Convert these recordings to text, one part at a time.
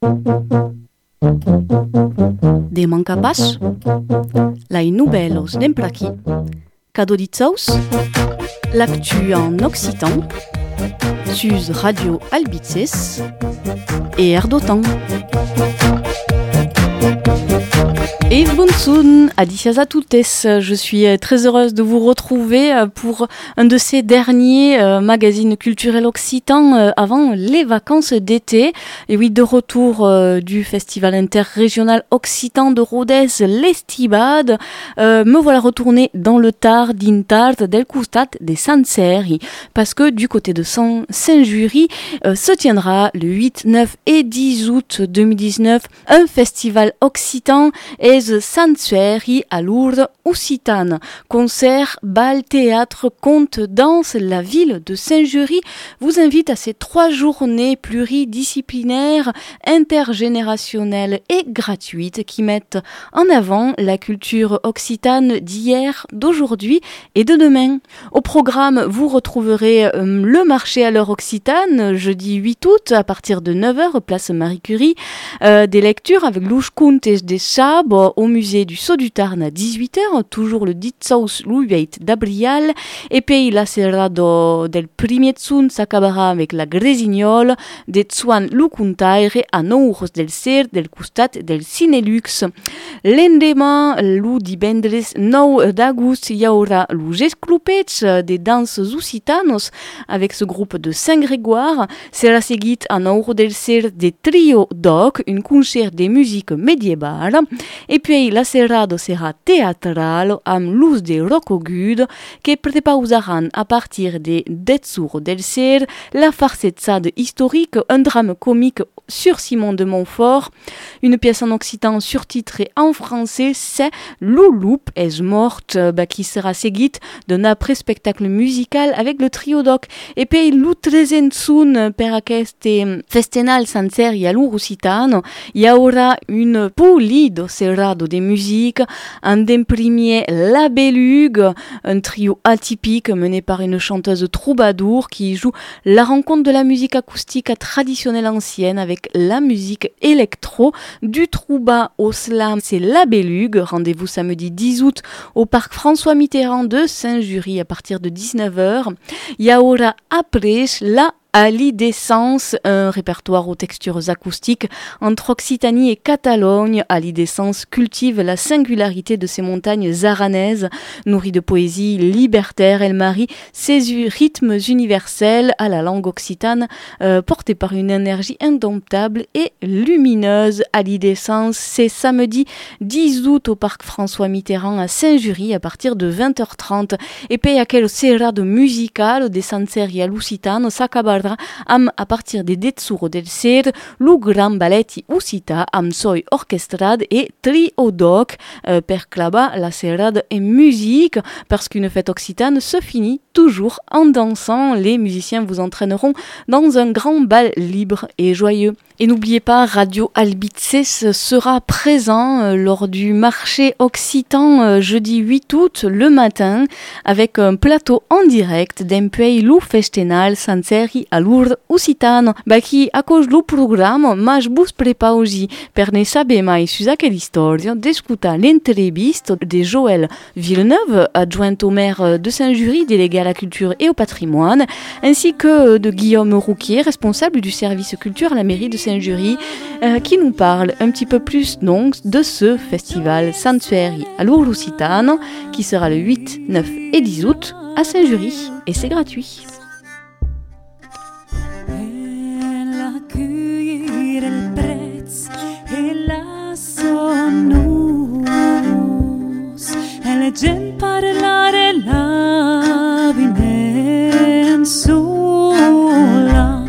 De mancapas, lai nouvelles d'emplaki, cadeau d'itsaus, l'actu en occitan, sus Radio Albitzes et Air d'Otan. Et bonsoon, adicias à toutes. Je suis très heureuse de vous retrouver pour un de ces derniers magazines culturels occitans avant les vacances d'été. Et oui, de retour du festival interrégional occitan de Rodez, l'Estibade. Me voilà retournée dans le Tard d'Intard del Custat de Sanseri, parce que du côté de Saint-Jury se tiendra le 8, 9 et 10 août 2019 un festival occitan et Sanseri à Lourdes Occitane. Concert, bal, théâtre, conte, danse, la ville de Saint-Jury vous invite à ces 3 journées pluridisciplinaires, intergénérationnelles et gratuites qui mettent en avant la culture occitane d'hier, d'aujourd'hui et de demain. Au programme, vous retrouverez le marché à l'heure occitane, jeudi 8 août à partir de 9h, place Marie Curie, des lectures avec Louche Contes des Sabres au musée du Saut du Tarn à 18h, toujours le Ditsaus l'Uvet d'Abrial, et puis la serrado del Primietsun s'acabera avec la Gresignole, des Tsuan Lukuntaire à Nours del Cer del Custat del Cinelux. L'endemain, l'u divendres 9 d'agost, il y aura l'Uges Clupets des danses occitanos avec ce groupe de Saint-Grégoire. Sera seguit à Nours del Cer des Trio Doc, une concert des musiques médiévales. Et puis la serrado sera théâtrale amb l'ús de Rocogud que prepausaran à partir de Detsur del Cer la farcetsade historique, un drame comique sur Simon de Montfort, une pièce en occitan surtitrée en français, c'est Louloup est morte, qui sera seguite d'un après-spectacle musical avec le trio doc. Et puis l'utrezentsun per aquest festenal Sanseri a l'Occitano, il y aura une pulido serrado de musique, en premier La Belugue, un trio atypique mené par une chanteuse troubadour qui joue la rencontre de la musique acoustique traditionnelle ancienne avec la musique électro, du trouba au slam, c'est La Belugue. Rendez-vous samedi 10 août au parc François Mitterrand de Saint-Jury à partir de 19h. Il y aura après la Ali d'Essence, un répertoire aux textures acoustiques entre Occitanie et Catalogne. Ali d'Essence cultive la singularité de ces montagnes aranaises, nourries de poésie libertaire. Elle marie ses rythmes universels à la langue occitane, portée par une énergie indomptable et lumineuse. Ali d'Essence, c'est samedi 10 août au parc François Mitterrand à Saint-Jury à partir de 20h30. Et puis aquel serrado musical de Sanseri à l'Occitano s'acabarà a partir de Detsur del Cer, lu Gran Balletti Ucita am soi orchestrade et trio doc per claba la serrade et musique, parce qu'une fête occitane se finit toujours en dansant. Les musiciens vous entraîneront dans un grand bal libre et joyeux. Et n'oubliez pas, Radio Albitzes sera présent lors du marché occitan jeudi 8 août le matin avec un plateau en direct d'Empei lu festenal Sanseri a Lourdes Occitano, qui a cause lu programma mas bus prepausi per ne saber mai sus aquella historia d'escutar l'entrevista de Joël Villeneuve, adjoint au maire de Saint-Jury, délégué à la culture et au patrimoine, ainsi que de Guillaume Rouquier, responsable du service culture à la mairie de Saint-Jury, qui nous parle un petit peu plus donc de ce festival Sanseri a Lourdes Occitano qui sera le 8, 9 et 10 août à Saint-Jury, et c'est gratuit. La gent parlare la vinen sola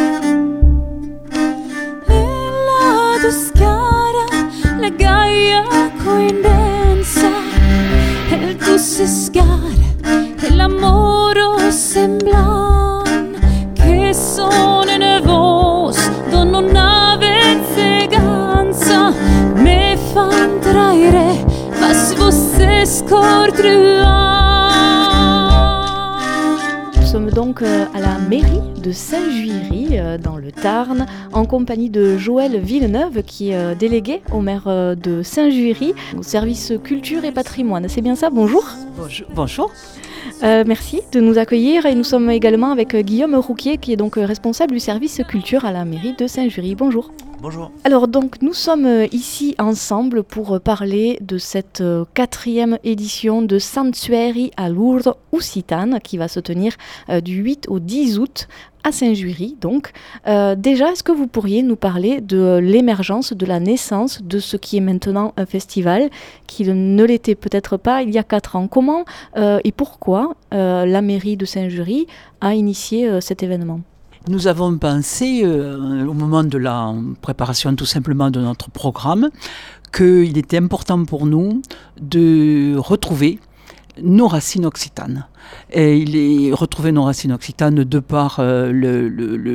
e la duscara la gaia coindensa e il tu si scara e l'amore semblan che sono nevos donno una vezzeganza me fan traire mas você escordrua. Nous sommes donc donc à la mairie de Saint-Juiry, dans le Tarn, en compagnie de Joël Villeneuve, qui est délégué au maire de Saint-Juiry, au service culture et patrimoine. C'est bien ça, bonjour. Bonjour. Merci de nous accueillir et nous sommes également avec Guillaume Rouquier, qui est donc responsable du service culture à la mairie de Saint-Juiry. Bonjour. Bonjour. Alors donc nous sommes ici ensemble pour parler de cette 4e édition de Santueri a Lourdes Occitane qui va se tenir du 8 au 10 août à Saint-Juiry. Donc déjà, est-ce que vous pourriez nous parler de l'émergence, de la naissance de ce qui est maintenant un festival qui ne l'était peut-être pas il y a 4 ans? Comment et pourquoi la mairie de Saint-Juiry a initié cet événement? Nous avons pensé, au moment de la préparation tout simplement de notre programme, qu'il était important pour nous de retrouver nos racines occitanes. Et retrouver nos racines occitanes de par le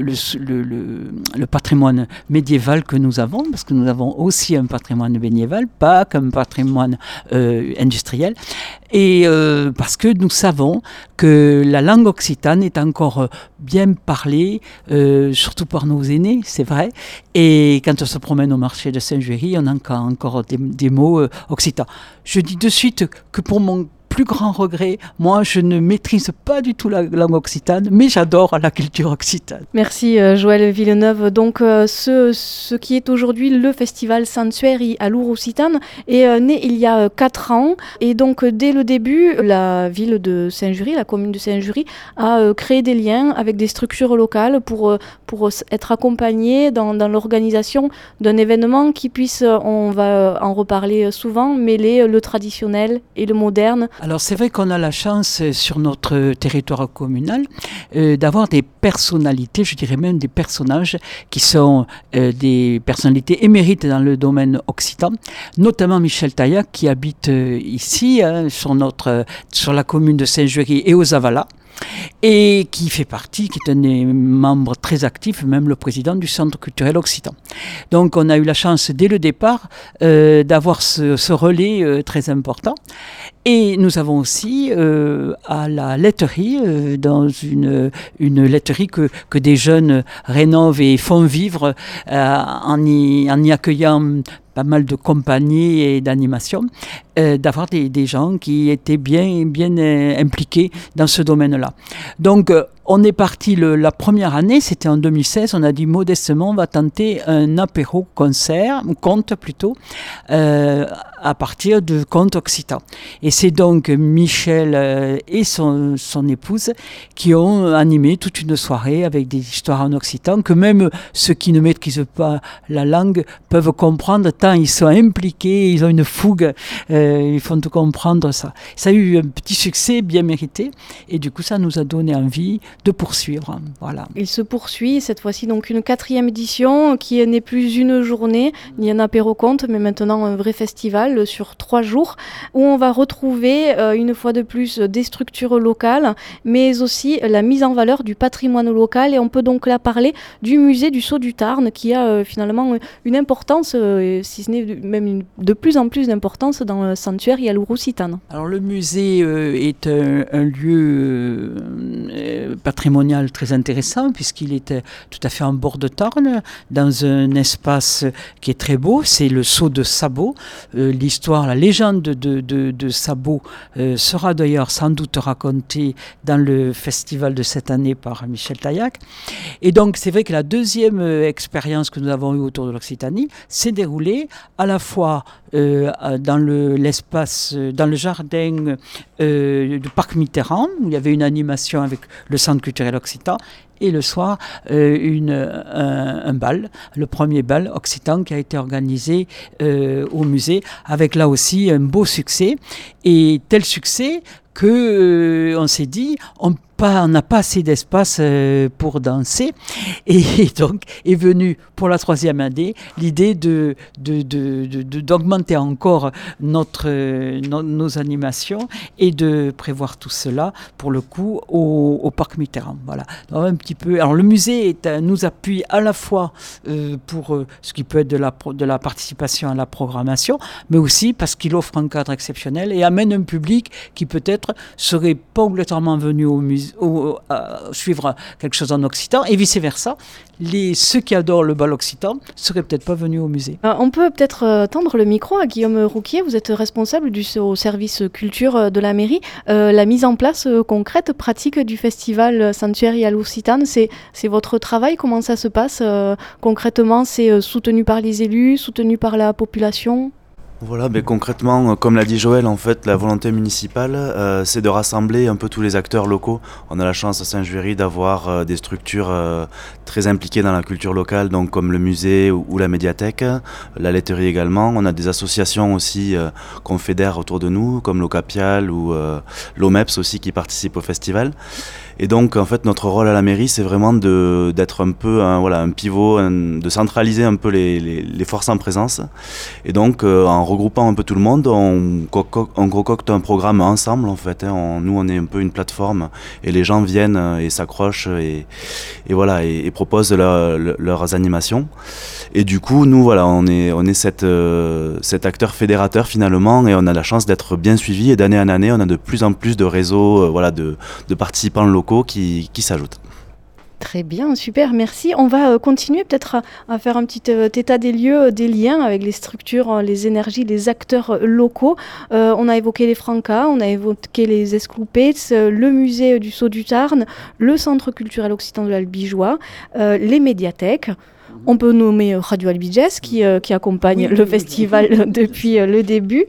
patrimoine médiéval que nous avons, parce que nous avons aussi un patrimoine médiéval, pas qu'un patrimoine industriel, et parce que nous savons que la langue occitane est encore bien parlée, surtout par nos aînés, c'est vrai, et quand on se promène au marché de Saint-Juiry, on a encore des mots occitans. Je dis de suite que pour mon plus grand regret, moi je ne maîtrise pas du tout la langue occitane, mais j'adore la culture occitane. Merci Joël Villeneuve. Donc ce qui est aujourd'hui le festival Santueri a Lourdes Occitane est né il y a 4 ans, et donc dès le début, la ville de Saint-Juiry, la commune de Saint-Juiry a créé des liens avec des structures locales pour être accompagnée dans l'organisation d'un événement qui puisse, on va en reparler souvent, mêler le traditionnel et le moderne. Alors c'est vrai qu'on a la chance sur notre territoire communal d'avoir des personnalités, je dirais même des personnages qui sont des personnalités émérites dans le domaine occitan, notamment Michel Taillac qui habite ici sur la commune de Saint-Juiry et aux Avalas, et qui fait partie, qui est un des membres très actifs, même le président du Centre culturel occitan. Donc on a eu la chance dès le départ d'avoir ce relais très important. Et nous avons aussi à la laiterie, dans une laiterie que des jeunes rénovent et font vivre en y accueillant pas mal de compagnies et d'animations, d'avoir des gens qui étaient bien impliqués dans ce domaine-là. Donc, on est parti la première année, c'était en 2016, on a dit modestement, on va tenter un apéro-concert, conte plutôt, à partir de contes occitans. Et c'est donc Michel et son épouse qui ont animé toute une soirée avec des histoires en occitan que même ceux qui ne maîtrisent pas la langue peuvent comprendre tant ils sont impliqués, ils ont une fougue, ils font tout comprendre ça. Ça a eu un petit succès bien mérité et du coup ça nous a donné envie de poursuivre. Voilà. Il se poursuit cette fois-ci donc une 4e édition qui n'est plus une journée ni un apéro-conte mais maintenant un vrai festival sur 3 jours où on va retrouver une fois de plus des structures locales mais aussi la mise en valeur du patrimoine local, et on peut donc là parler du musée du Sceau du Tarn qui a finalement une importance, si ce n'est même de plus en plus d'importance dans Santueri a Lourdes Occitane. Alors le musée est un lieu patrimonial très intéressant puisqu'il est tout à fait en bord de Tarn, dans un espace qui est très beau, c'est le Sceau de Sabot. L'histoire, la légende de Sabot sera d'ailleurs sans doute racontée dans le festival de cette année par Michel Taillac. Et donc c'est vrai que la deuxième expérience que nous avons eue autour de l'Occitanie s'est déroulée à la fois dans l'espace, dans le jardin du Parc Mitterrand, où il y avait une animation avec le Centre culturel occitan, et le soir, un bal, le premier bal occitan qui a été organisé au musée, avec là aussi un beau succès, et tel succès que on s'est dit, on n'a pas assez d'espace pour danser, et donc est venue pour la 3e année l'idée d'augmenter encore nos animations et de prévoir tout cela pour le coup au Parc Mitterrand. Voilà. Donc, un petit peu. Alors le musée nous appuie à la fois pour ce qui peut être de la participation à la programmation, mais aussi parce qu'il offre un cadre exceptionnel et amène un public qui peut-être serait pas obligatoirement venu suivre quelque chose en occitan, et vice-versa. Ceux qui adorent le bal occitan ne seraient peut-être pas venus au musée. On peut peut-être tendre le micro à Guillaume Rouquier, vous êtes responsable au service culture de la mairie. La mise en place concrète, pratique du festival Sanctuaire à l'Occitane, c'est votre travail, comment ça se passe concrètement? C'est soutenu par les élus, soutenu par la population? Voilà, concrètement, comme l'a dit Joël, en fait, la volonté municipale, c'est de rassembler un peu tous les acteurs locaux. On a la chance à Saint-Juéry d'avoir des structures très impliquées dans la culture locale, donc comme le musée ou la médiathèque, la laiterie également. On a des associations aussi qu'on fédère autour de nous, comme l'Ocapial ou l'OMEPS aussi qui participent au festival. Et donc, en fait, notre rôle à la mairie, c'est vraiment d'être un peu un pivot, de centraliser un peu les forces en présence. Et donc, en regroupant un peu tout le monde, on concocte un programme ensemble, en fait. Nous, on est un peu une plateforme et les gens viennent et s'accrochent et proposent leurs animations. Et du coup, nous, voilà, on est cet acteur fédérateur finalement, et on a la chance d'être bien suivis. Et d'année en année, on a de plus en plus de réseaux, de participants locaux qui s'ajoutent. Très bien, super, merci. On va continuer peut-être à faire un petit état des lieux, des liens avec les structures, les énergies, les acteurs locaux. On a évoqué les Francas, on a évoqué les Escloupets, le musée du Sceau du Tarn, le centre culturel occitan de l'Albigeois, les médiathèques. On peut nommer Radio Albiges qui accompagne le festival depuis le début.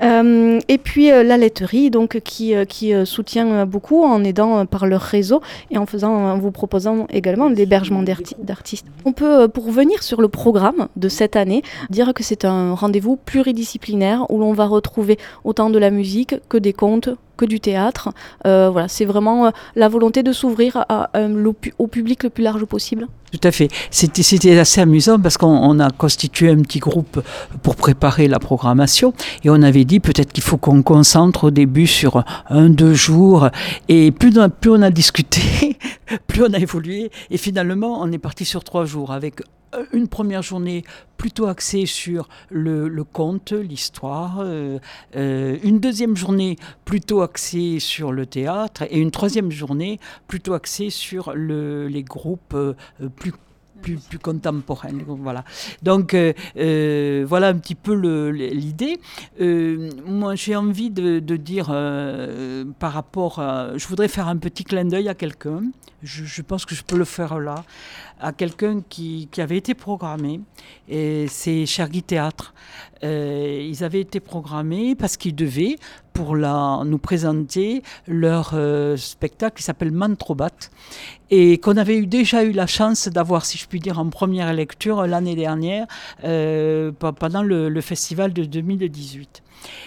Et puis la laiterie donc, qui soutient beaucoup en aidant par leur réseau et en vous proposant également l'hébergement d'artistes. On peut, pour revenir sur le programme de cette année, dire que c'est un rendez-vous pluridisciplinaire où l'on va retrouver autant de la musique que des contes, que du théâtre. Voilà, c'est vraiment la volonté de s'ouvrir au public le plus large possible. Tout à fait. C'était assez amusant parce qu'on a constitué un petit groupe pour préparer la programmation et on avait dit peut-être qu'il faut qu'on concentre au début sur 1-2 jours, et plus on a discuté, plus on a évolué, et finalement on est parti sur 3 jours avec une première journée plutôt axée sur le conte, l'histoire, une deuxième journée plutôt axée sur le théâtre et une troisième journée plutôt axée sur les groupes plus contemporains. Voilà. Donc voilà un petit peu l'idée. Moi j'ai envie de dire par rapport je voudrais faire un petit clin d'œil à quelqu'un. Je pense que je peux le faire là, à quelqu'un qui avait été programmé, et c'est Chergui Théâtre. Ils avaient été programmés parce qu'ils devaient, pour nous présenter leur spectacle qui s'appelle Mantrobat, et qu'on avait déjà eu la chance d'avoir, si je puis dire, en première lecture l'année dernière, pendant le festival de 2018.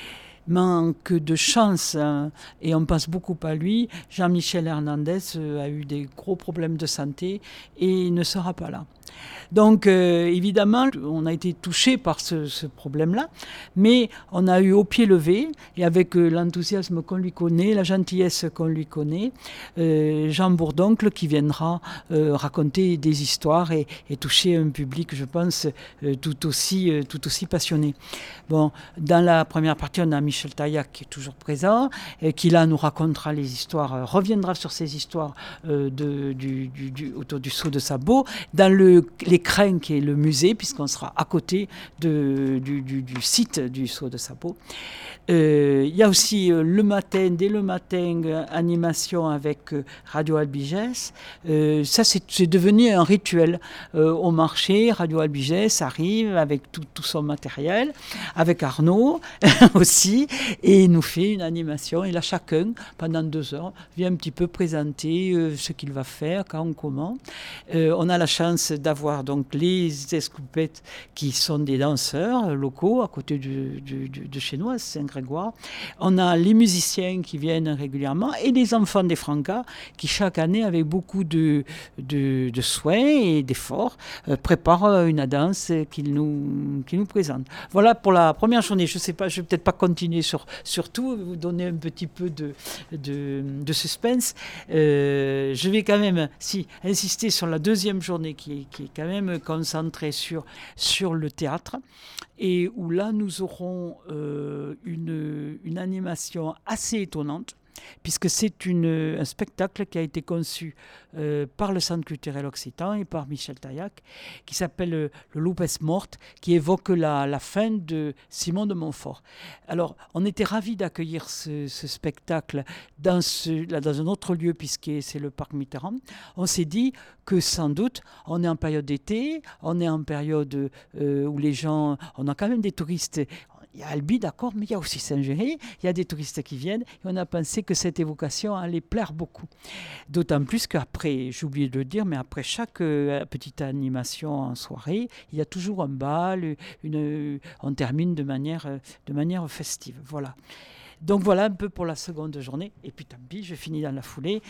Manque de chance, hein, et on pense beaucoup à lui. Jean-Michel Hernandez a eu des gros problèmes de santé et il ne sera pas là. Donc évidemment, on a été touché par ce problème-là, mais on a eu au pied levé, et avec l'enthousiasme qu'on lui connaît, la gentillesse qu'on lui connaît, Jean Bourdoncle qui viendra raconter des histoires et toucher un public, je pense, tout aussi passionné. Bon, dans la première partie, on a Michel Taillac qui est toujours présent, et qui là nous racontera les histoires, reviendra sur ces histoires autour du Sceau de Sabot, dans l'écrin qui est le musée, puisqu'on sera à côté du site du Sceau de Sabot. Il y a aussi dès le matin, animation avec Radio Albiges. Ça, c'est devenu un rituel. Au marché, Radio Albiges arrive avec tout son matériel, avec Arnaud aussi, et il nous fait une animation. Et là, chacun, pendant 2 heures, vient un petit peu présenter ce qu'il va faire, quand, comment. On a la chance d'avoir donc les Escloupettes qui sont des danseurs locaux à côté de chez nous, à Saint-Grégoire. On a les musiciens qui viennent régulièrement et les enfants des Francas qui chaque année, avec beaucoup de soins et d'efforts, préparent une danse qu'ils nous présentent. Voilà pour la première journée. Je ne sais pas, je ne vais peut-être pas continuer sur tout, vous donner un petit peu de suspense. Je vais quand même insister sur la deuxième journée qui est quand même concentrée sur le théâtre, et où là nous aurons une animation assez étonnante puisque c'est un spectacle qui a été conçu par le Centre culturel occitan et par Michel Taillac, qui s'appelle le Loupes Morte, qui évoque la fin de Simon de Montfort. Alors, on était ravis d'accueillir ce spectacle dans un autre lieu, puisque c'est le parc Mitterrand. On s'est dit que sans doute, on est en période d'été, on est en période où les gens, on a quand même des touristes. Il y a Albi, d'accord, mais il y a aussi Saint-Géry, il y a des touristes qui viennent, et on a pensé que cette évocation allait plaire beaucoup. D'autant plus qu'après, j'ai oublié de le dire, mais après chaque petite animation en soirée, il y a toujours un bal, on termine de manière festive. Voilà. Donc voilà un peu pour la seconde journée. Et puis tant pis, je finis dans la foulée.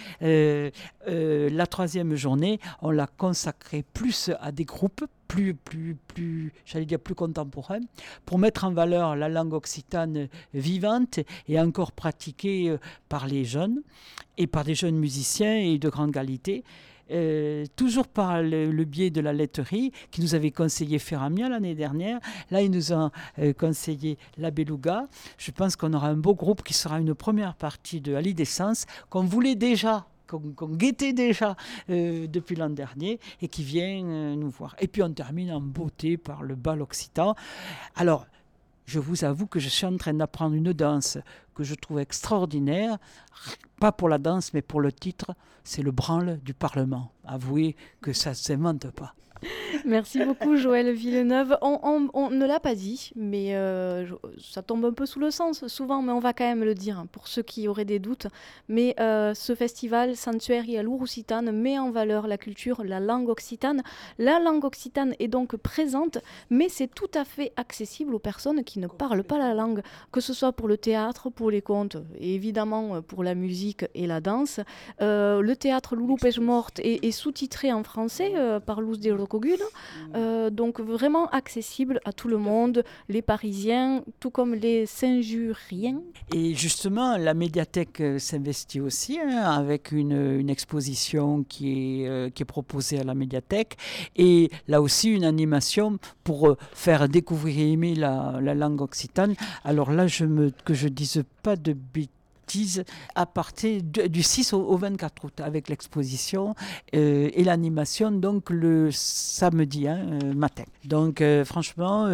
La troisième journée, on l'a consacrée plus à des groupes, plus contemporains, pour mettre en valeur la langue occitane vivante et encore pratiquée par les jeunes et par des jeunes musiciens et de grande qualité. Toujours par le biais de la laiterie qui nous avait conseillé Ferramia l'année dernière. Là, ils nous ont conseillé la Beluga. Je pense qu'on aura un beau groupe qui sera une première partie de Ali d'Essence qu'on voulait déjà, qu'on guettait déjà depuis l'an dernier et qui vient nous voir. Et puis on termine en beauté par le bal occitan. Alors, je vous avoue que je suis en train d'apprendre une danse que je trouve extraordinaire, pas pour la danse, mais pour le titre, c'est le branle du Parlement. Avouez que ça ne s'invente pas. Merci beaucoup Joël Villeneuve. On ne l'a pas dit, mais ça tombe un peu sous le sens souvent, mais on va quand même le dire pour ceux qui auraient des doutes. Mais ce festival Sanctuaire à l'Occitane met en valeur la culture, la langue occitane. La langue occitane est donc présente, mais c'est tout à fait accessible aux personnes qui ne parlent pas la langue, que ce soit pour le théâtre, pour les contes, et évidemment pour la musique et la danse. Le théâtre Loulou Pêche Morte est sous-titré en français par Luz de Rocogul, donc vraiment accessible à tout le monde, les Parisiens, tout comme les Saint-Juriens. Et justement, la médiathèque s'investit aussi avec une exposition qui est proposée à la médiathèque, et là aussi une animation pour faire découvrir et aimer la langue occitane. Alors là, que je dise pas de bêtises, à partir du 6 au 24 août avec l'exposition et l'animation donc le samedi matin. Donc franchement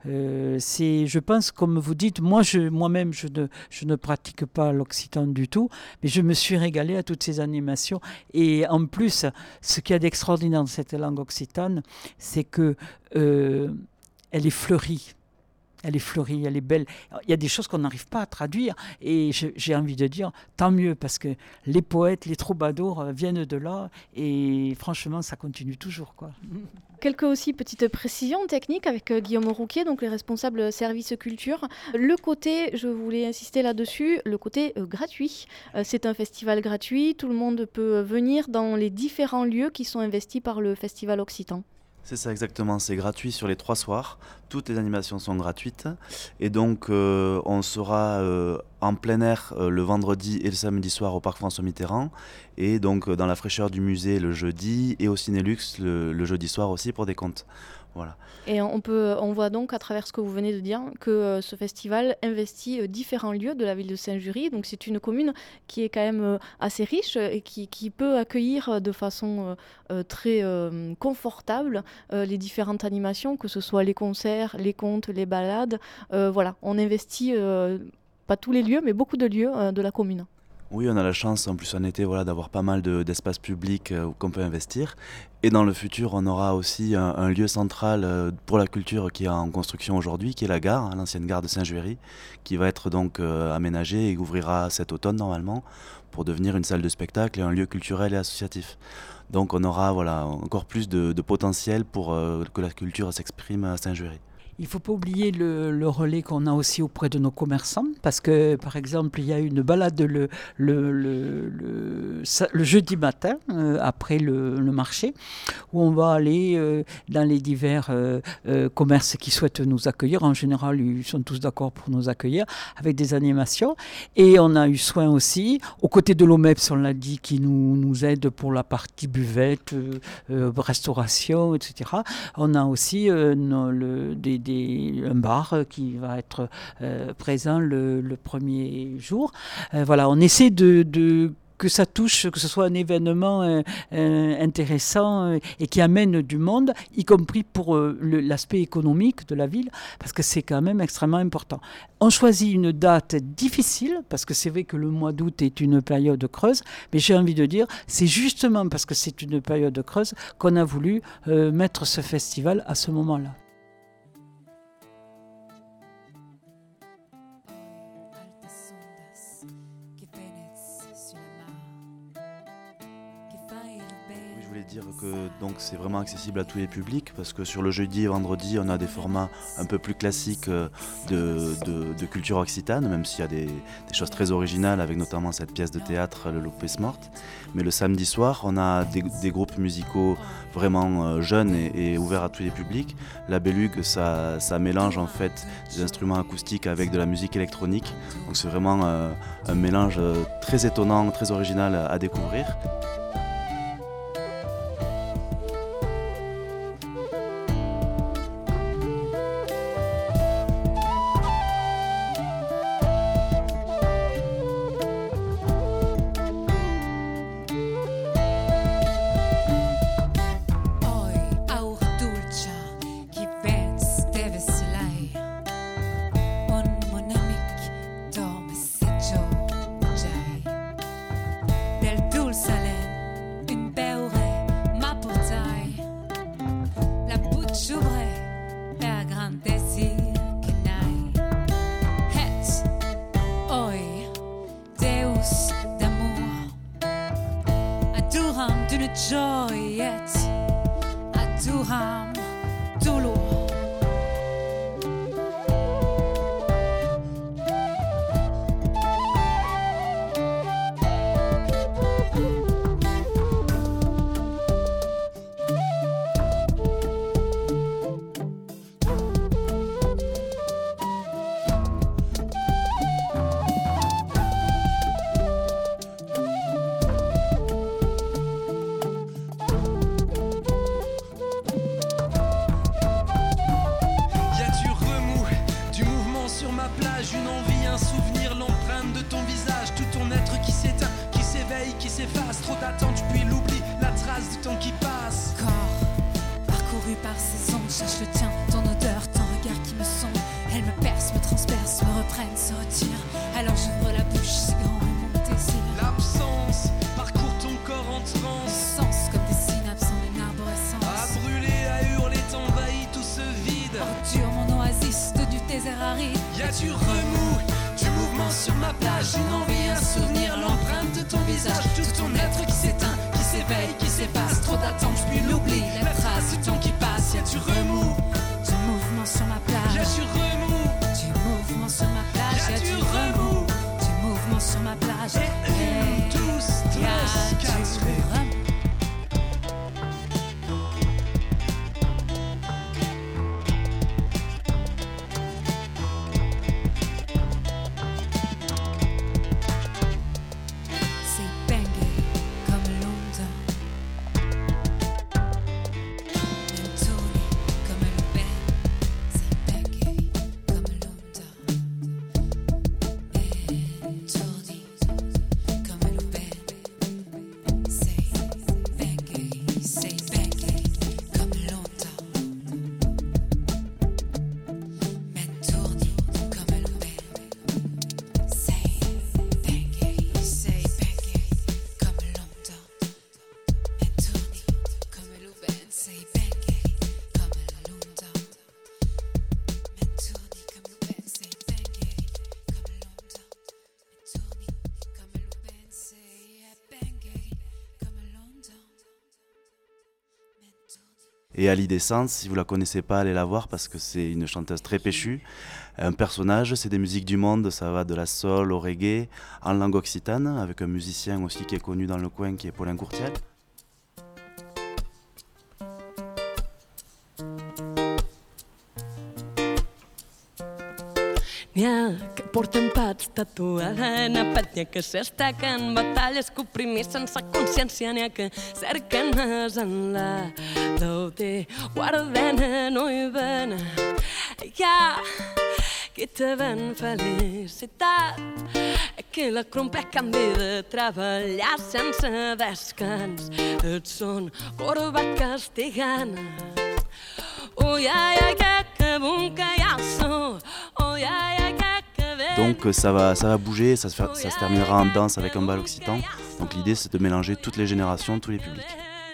je pense, comme vous dites, moi-même je ne pratique pas l'occitan du tout, mais je me suis régalé à toutes ces animations. Et en plus, ce qu'il y a d'extraordinaire dans cette langue occitane, c'est que elle est fleurie. Elle est fleurie, elle est belle. Il y a des choses qu'on n'arrive pas à traduire. Et j'ai envie de dire, tant mieux, parce que les poètes, les troubadours viennent de là. Et franchement, ça continue toujours, quoi. Quelques aussi petites précisions techniques avec Guillaume Rouquier, donc le responsable service culture. Le côté, je voulais insister là-dessus, le côté gratuit. C'est un festival gratuit. Tout le monde peut venir dans les différents lieux qui sont investis par le Festival Occitan. C'est ça exactement, c'est gratuit sur les 3 soirs, toutes les animations sont gratuites et donc on sera en plein air le vendredi et le samedi soir au parc François Mitterrand et donc dans la fraîcheur du musée le jeudi et au Cinélux le jeudi soir aussi pour des contes. Voilà. Et on voit donc à travers ce que vous venez de dire que ce festival investit différents lieux de la ville de Saint-Jury. Donc c'est une commune qui est quand même assez riche et qui peut accueillir de façon très confortable les différentes animations, que ce soit les concerts, les contes, les balades. Voilà, on investit pas tous les lieux, mais beaucoup de lieux de la commune. Oui, on a la chance en plus en été d'avoir pas mal d'espaces publics qu'on peut investir. Et dans le futur, on aura aussi un lieu central pour la culture qui est en construction aujourd'hui, qui est la gare, l'ancienne gare de Saint-Juéry, qui va être donc aménagée et ouvrira cet automne normalement pour devenir une salle de spectacle et un lieu culturel et associatif. Donc on aura encore plus de potentiel pour que la culture s'exprime à Saint-Juéry. Il ne faut pas oublier le relais qu'on a aussi auprès de nos commerçants, parce que, par exemple, il y a une balade le jeudi matin, après le marché, où on va aller dans les divers commerces qui souhaitent nous accueillir. En général, ils sont tous d'accord pour nous accueillir, avec des animations. Et on a eu soin aussi, aux côtés de l'OMEPS, on l'a dit, qui nous aide pour la partie buvette, restauration, etc. On a aussi un bar qui va être présent le premier jour. Voilà, on essaie que ça touche, que ce soit un événement intéressant et qui amène du monde, y compris pour l'aspect économique de la ville, parce que c'est quand même extrêmement important. On choisit une date difficile, parce que c'est vrai que le mois d'août est une période creuse, mais j'ai envie de dire, c'est justement parce que c'est une période creuse qu'on a voulu mettre ce festival à ce moment-là. Dire que donc c'est vraiment accessible à tous les publics parce que sur le jeudi et vendredi on a des formats un peu plus classiques de culture occitane, même s'il y a des choses très originales avec notamment cette pièce de théâtre Le Lopez Mort, mais le samedi soir on a des groupes musicaux vraiment jeunes et ouverts à tous les publics. La Belugue ça mélange en fait des instruments acoustiques avec de la musique électronique, donc c'est vraiment un mélange très étonnant, très original à découvrir. Et Ali Descente, si vous la connaissez pas, allez la voir parce que c'est une chanteuse très péchue. Un personnage, c'est des musiques du monde, ça va de la soul au reggae, en langue occitane, avec un musicien aussi qui est connu dans le coin qui est Paulin Courtial. N'hi ha que porten pats tatuada en apatía, que s'estaquen batalles que oprimir sense consciència, n'hi ha que cerquen més enllà del te guardenen o hi ven Ja, que te ven felicitat, que la crompla canvi de treballar sense descans. Et són corbat castigant. Oi, ai, ai, que bon que ja sou. Oi, ai, ai, que ven. Donc ça va bouger, ça se terminera en danse avec un bal occitan. Donc l'idée c'est de mélanger toutes les générations, tous les publics.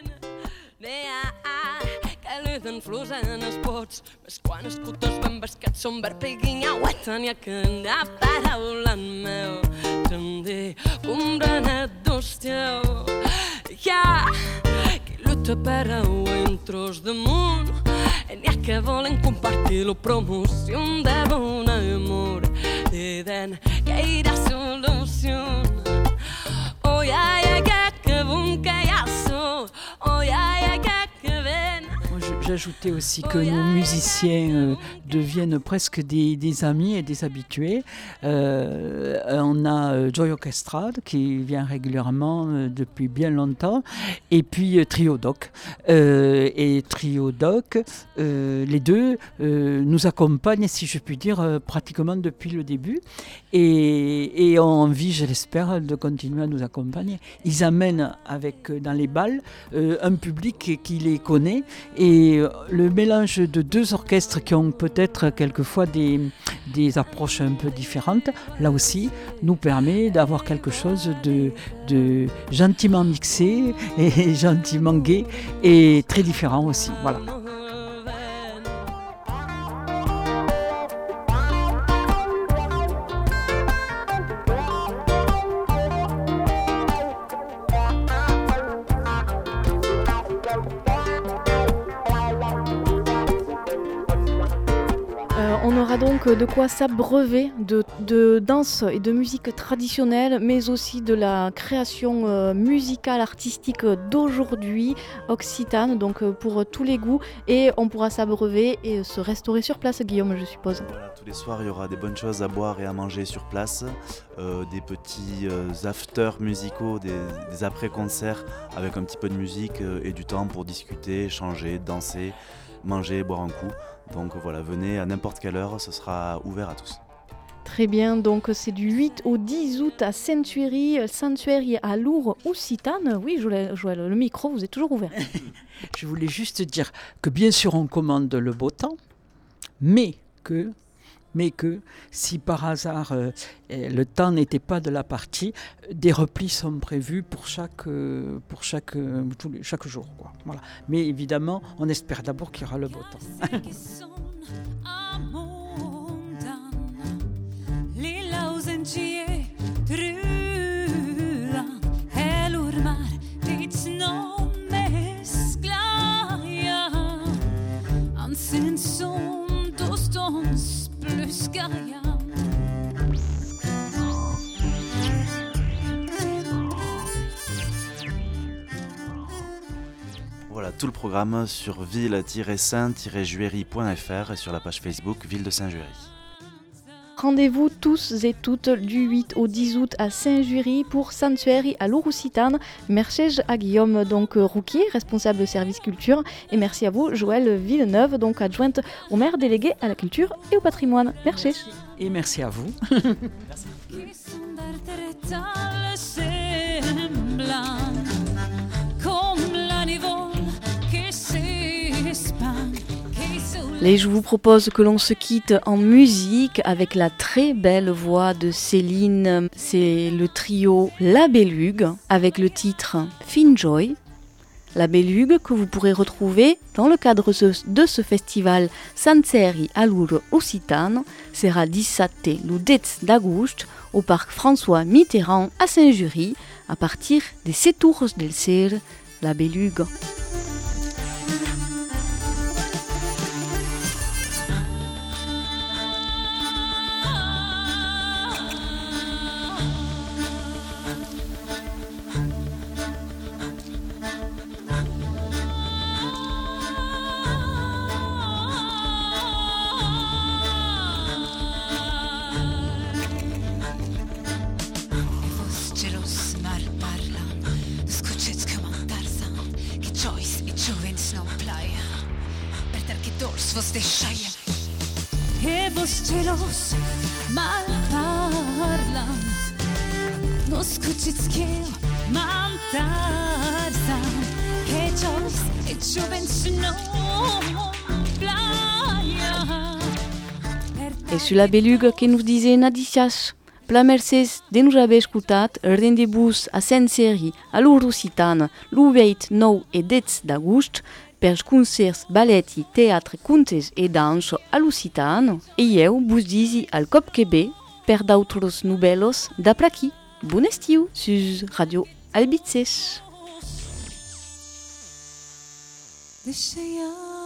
En flors en els pots, més quan escutes ben bascats són verd piguinyaueta, n'hi ha que anar paraulant meu, te'n dic un granet d'hòstia. Ja, que lluita per a un tros damunt, n'hi ha que volen compartir la promoció de bon amor, dient que hi ha solució. Oh, ai, ai, que bon que ja sou, oh, ai, ai, que ven. J'ajoutais aussi que nos musiciens deviennent presque des amis et des habitués. On a Joy Orchestra qui vient régulièrement depuis bien longtemps, et puis Trio Doc. Et Trio Doc, les deux nous accompagnent, si je puis dire, pratiquement depuis le début, et ont envie, je l'espère, de continuer à nous accompagner. Ils amènent dans les bals un public qui les connaît, et le mélange de deux orchestres qui ont peut-être quelquefois des approches un peu différentes, là aussi, nous permet d'avoir quelque chose de gentiment mixé et gentiment gai et très différent aussi. Voilà. On aura donc de quoi s'abreuver de danse et de musique traditionnelle, mais aussi de la création musicale, artistique d'aujourd'hui, occitane, donc pour tous les goûts. Et on pourra s'abreuver et se restaurer sur place, Guillaume, je suppose. Voilà, tous les soirs, il y aura des bonnes choses à boire et à manger sur place, des petits afters musicaux, des après-concerts avec un petit peu de musique et du temps pour discuter, échanger, danser, manger, boire un coup. Donc voilà, venez à n'importe quelle heure, ce sera ouvert à tous. Très bien, donc c'est du 8 au 10 août à Sainte-Suéry à Lourdes-Occitane. Oui, Joël, le micro, vous êtes toujours ouvert. Je voulais juste dire que bien sûr on commande le beau temps, mais que si par hasard le temps n'était pas de la partie, des replis sont prévus pour chaque jour, quoi. Voilà. Mais évidemment, on espère d'abord qu'il y aura le beau temps. Voilà, tout le programme sur ville-saint-juéry.fr et sur la page Facebook Ville de Saint-Juéry. Rendez-vous tous et toutes du 8 au 10 août à Saint-Juéry pour Sainte-Suéry à Lourdes-Occitane. Merci à Guillaume Rouquier, responsable de service culture, et merci à vous Joël Villeneuve, donc adjointe au maire délégué à la culture et au patrimoine. Merci. Et merci à vous. Et je vous propose que l'on se quitte en musique avec la très belle voix de Céline. C'est le trio La Belugue avec le titre Finjoy. La Belugue que vous pourrez retrouver dans le cadre de ce festival Sainte-Suéry à Lourdes-Occitane sera 17 l'10 d'agosto au parc François Mitterrand à Saint-Juéry à partir des 7 heures del ser. La Belugue. Joyce i Juvens non plaia per dar che dolce vos deixaia vos celos mal parlam. Nos cucizcheo mantarsam. Che jolis e giovensino playa. Et sur la beluga que nous disait Nadicias, pla mercès de nous haver escutat el rendezvous a Saint-Séry, a l'Urusitana, l'8, 9 et 10 d'agost, per concerts, ballet i teatre, contes e danso a l'Occitana, e eu vos disi al cop que bé per d'autres novellos d'apraqui. Bon estiu sus Radio Albitzes. Deixa